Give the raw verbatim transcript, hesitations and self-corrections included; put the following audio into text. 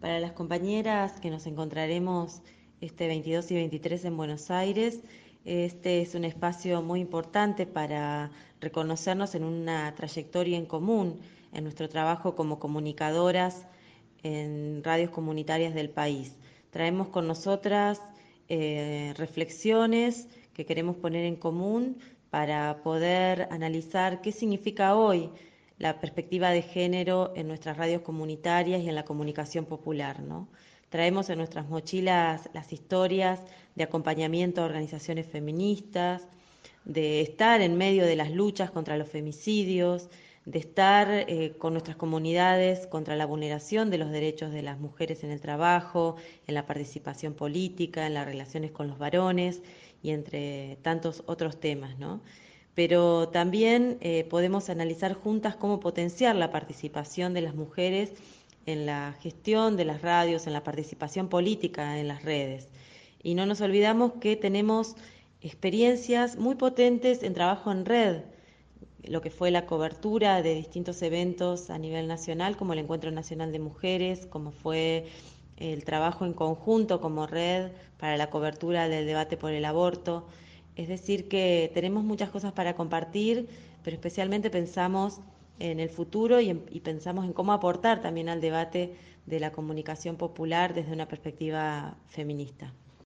Para las compañeras que nos encontraremos este veintidós y veintitrés en Buenos Aires, este es un espacio muy importante para reconocernos en una trayectoria en común en nuestro trabajo como comunicadoras en radios comunitarias del país. Traemos con nosotras eh, reflexiones que queremos poner en común para poder analizar qué significa hoy la perspectiva de género en nuestras radios comunitarias y en la comunicación popular, ¿no? Traemos en nuestras mochilas las historias de acompañamiento a organizaciones feministas, de estar en medio de las luchas contra los femicidios, de estar eh, con nuestras comunidades contra la vulneración de los derechos de las mujeres en el trabajo, en la participación política, en las relaciones con los varones y entre tantos otros temas, ¿no? Pero también eh, podemos analizar juntas cómo potenciar la participación de las mujeres en la gestión de las radios, en la participación política en las redes. Y no nos olvidamos que tenemos experiencias muy potentes en trabajo en red, lo que fue la cobertura de distintos eventos a nivel nacional, como el Encuentro Nacional de Mujeres, como fue el trabajo en conjunto como red para la cobertura del debate por el aborto. Es decir, que tenemos muchas cosas para compartir, pero especialmente pensamos en el futuro y, en, y pensamos en cómo aportar también al debate de la comunicación popular desde una perspectiva feminista.